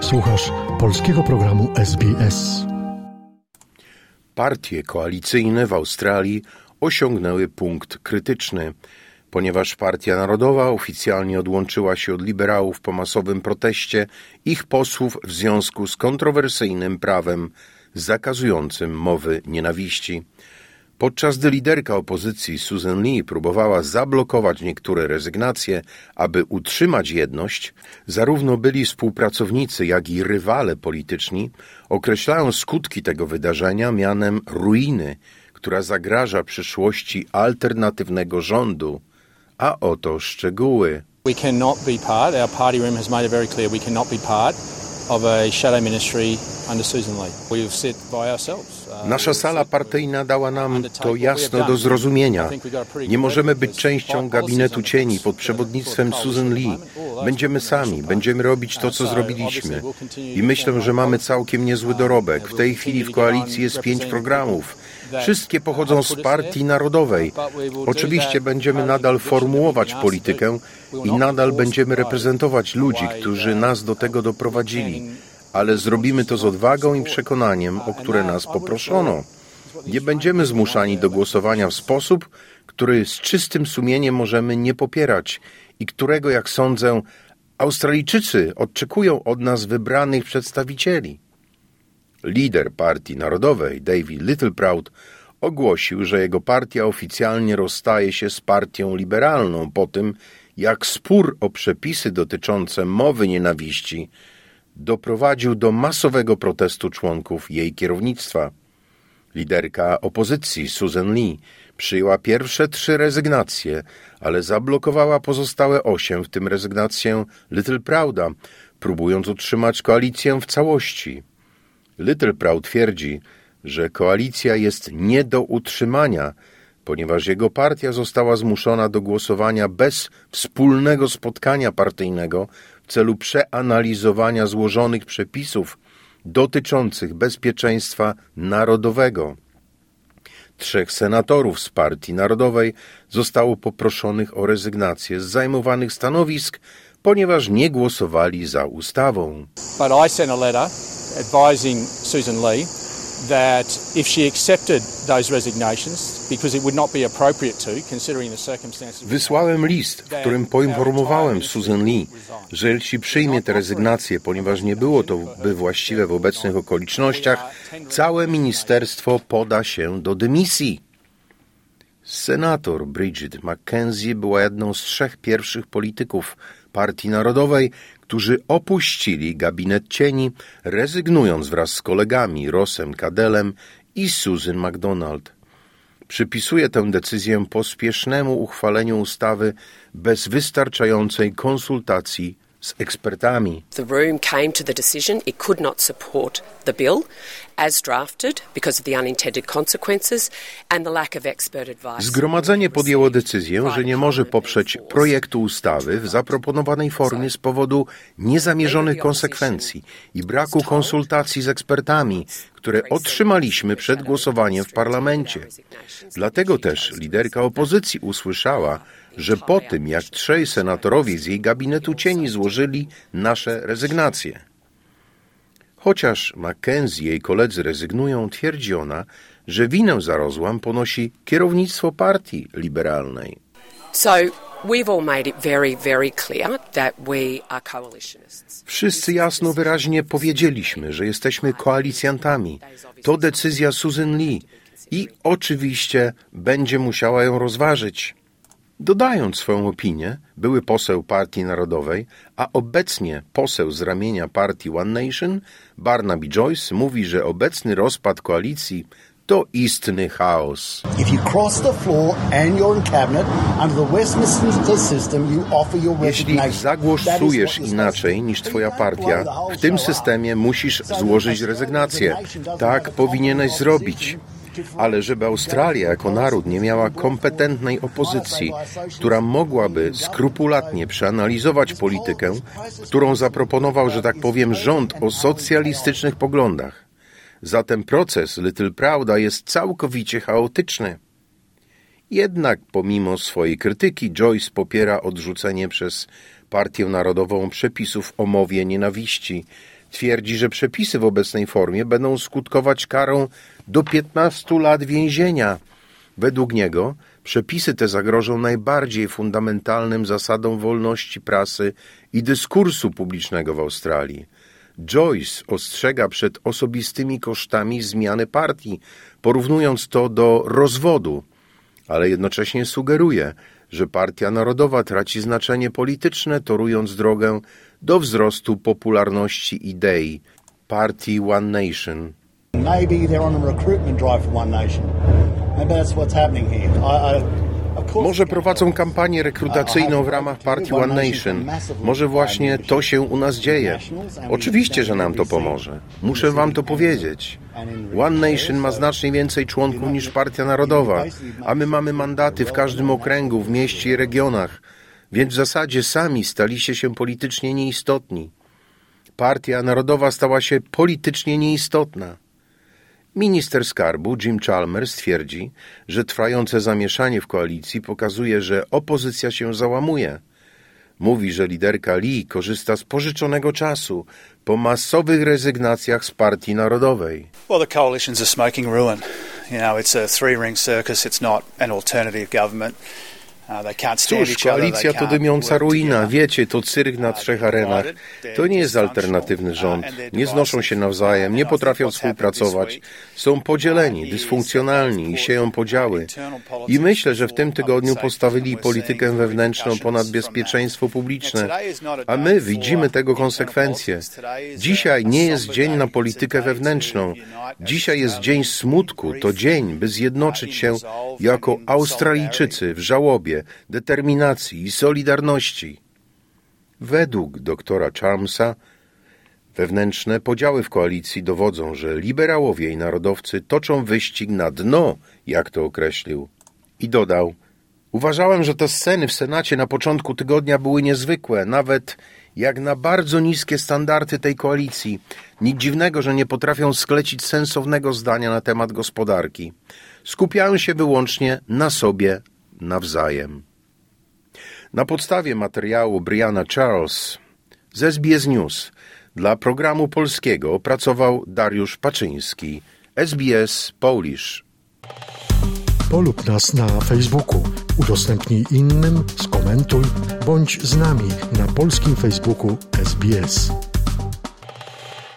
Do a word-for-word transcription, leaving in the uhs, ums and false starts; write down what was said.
Słuchasz polskiego programu S B S. Partie koalicyjne w Australii osiągnęły punkt krytyczny, ponieważ Partia Narodowa oficjalnie odłączyła się od liberałów po masowym proteście ich posłów w związku z kontrowersyjnym prawem zakazującym mowy nienawiści. Podczas gdy liderka opozycji Susan Lee próbowała zablokować niektóre rezygnacje, aby utrzymać jedność, zarówno byli współpracownicy, jak i rywale polityczni określają skutki tego wydarzenia mianem ruiny, która zagraża przyszłości alternatywnego rządu. A oto szczegóły. We cannot be part, our party room has made it very clear, we cannot be part of a shadow ministry under Susan Lee. We have set by ourselves. Nasza sala partyjna dała nam to jasno do zrozumienia. Nie możemy być częścią gabinetu cieni pod przewodnictwem Susan Lee. Będziemy sami, będziemy robić to, co zrobiliśmy. I myślę, że mamy całkiem niezły dorobek. W tej chwili w koalicji jest pięć programów. Wszystkie pochodzą z Partii Narodowej. Oczywiście będziemy nadal formułować politykę i nadal będziemy reprezentować ludzi, którzy nas do tego doprowadzili. Ale zrobimy to z odwagą i przekonaniem, o które nas poproszono. Nie będziemy zmuszani do głosowania w sposób, który z czystym sumieniem możemy nie popierać i którego, jak sądzę, Australijczycy oczekują od nas wybranych przedstawicieli. Lider Partii Narodowej, David Littleproud, ogłosił, że jego partia oficjalnie rozstaje się z Partią Liberalną po tym, jak spór o przepisy dotyczące mowy nienawiści doprowadził do masowego protestu członków jej kierownictwa. Liderka opozycji Susan Lee przyjęła pierwsze trzy rezygnacje, ale zablokowała pozostałe osiem, w tym rezygnację Littleprouda, próbując utrzymać koalicję w całości. Littleproud twierdzi, że koalicja jest nie do utrzymania, ponieważ jego partia została zmuszona do głosowania bez wspólnego spotkania partyjnego w celu przeanalizowania złożonych przepisów dotyczących bezpieczeństwa narodowego. Trzech senatorów z Partii Narodowej zostało poproszonych o rezygnację z zajmowanych stanowisk, ponieważ nie głosowali za ustawą. But I sent a letter advising Susan Lee that if she accepted those resignations, because it would not be appropriate to, considering the circumstances. Wysłałem list, w którym poinformowałem Susan Lee, że jeśli przyjmie te rezygnacje, ponieważ nie było to by właściwe w obecnych okolicznościach, całe ministerstwo poda się do dymisji. Senator Bridget McKenzie była jedną z trzech pierwszych polityków Partii Narodowej, którzy opuścili gabinet cieni, rezygnując wraz z kolegami Rossem Cadellem i Susan MacDonald. Przypisuje tę decyzję pospiesznemu uchwaleniu ustawy bez wystarczającej konsultacji z ekspertami. The room came to the decision it could not support the bill as drafted because of the unintended consequences and the lack of expert advice. Zgromadzenie podjęło decyzję, że nie może poprzeć projektu ustawy w zaproponowanej formie z powodu niezamierzonych konsekwencji i braku konsultacji z ekspertami, które otrzymaliśmy przed głosowaniem w parlamencie. Dlatego też liderka opozycji usłyszała, że po tym, jak trzej senatorowie z jej gabinetu cieni złożyli nasze rezygnacje. Chociaż Mackenzie i jej koledzy rezygnują, twierdzi ona, że winę za rozłam ponosi kierownictwo Partii Liberalnej. So we've all made it very, very clear that we are coalitionists. Wszyscy jasno wyraźnie powiedzieliśmy, że jesteśmy koalicjantami. To decyzja Susan Lee i oczywiście będzie musiała ją rozważyć. Dodając swoją opinię, były poseł Partii Narodowej, a obecnie poseł z ramienia partii One Nation, Barnaby Joyce, mówi, że obecny rozpad koalicji to istny chaos. Jeśli zagłosujesz inaczej niż twoja partia, w tym systemie musisz złożyć rezygnację. Tak powinieneś zrobić. Ale żeby Australia jako naród nie miała kompetentnej opozycji, która mogłaby skrupulatnie przeanalizować politykę, którą zaproponował, że tak powiem, rząd o socjalistycznych poglądach. Zatem proces Littleprouda jest całkowicie chaotyczny. Jednak pomimo swojej krytyki Joyce popiera odrzucenie przez Partię Narodową przepisów o mowie nienawiści, Twierdzi, że przepisy w obecnej formie będą skutkować karą do piętnastu lat więzienia. Według niego przepisy te zagrożą najbardziej fundamentalnym zasadom wolności prasy i dyskursu publicznego w Australii. Joyce ostrzega przed osobistymi kosztami zmiany partii, porównując to do rozwodu, ale jednocześnie sugeruje, że Partia Narodowa traci znaczenie polityczne, torując drogę do wzrostu popularności idei partii One Nation. Maybe they're on a recruitment drive for One Nation. Maybe that's what's happening here. I, I... Może prowadzą kampanię rekrutacyjną w ramach partii One Nation. Może właśnie to się u nas dzieje. Oczywiście, że nam to pomoże. Muszę wam to powiedzieć. One Nation ma znacznie więcej członków niż Partia Narodowa, a my mamy mandaty w każdym okręgu, w mieście i regionach, więc w zasadzie sami staliście się politycznie nieistotni. Partia Narodowa stała się politycznie nieistotna. Minister skarbu Jim Chalmers twierdzi, że trwające zamieszanie w koalicji pokazuje, że opozycja się załamuje. Mówi, że liderka Lee korzysta z pożyczonego czasu po masowych rezygnacjach z Partii Narodowej. Well, the coalition's a smoking ruin. You know, it's a three-ring circus. It's not an alternative government. Cóż, koalicja to dymiąca ruina. Wiecie, to cyrk na trzech arenach. To nie jest alternatywny rząd. Nie znoszą się nawzajem, nie potrafią współpracować. Są podzieleni, dysfunkcjonalni i sieją podziały. I myślę, że w tym tygodniu postawili politykę wewnętrzną ponad bezpieczeństwo publiczne. A my widzimy tego konsekwencje. Dzisiaj nie jest dzień na politykę wewnętrzną. Dzisiaj jest dzień smutku. To dzień, by zjednoczyć się jako Australijczycy w żałobie, determinacji i solidarności. Według doktora Chalmsa wewnętrzne podziały w koalicji dowodzą, że liberałowie i narodowcy toczą wyścig na dno, jak to określił. I dodał: uważałem, że te sceny w Senacie na początku tygodnia były niezwykłe, nawet jak na bardzo niskie standardy tej koalicji. Nic dziwnego, że nie potrafią sklecić sensownego zdania na temat gospodarki. Skupiają się wyłącznie na sobie nawzajem. Na podstawie materiału Brianna Charles z S B S News dla programu polskiego opracował Dariusz Paczyński, S B S Polish. Polub nas na Facebooku, udostępnij innym, skomentuj, bądź z nami na polskim Facebooku S B S.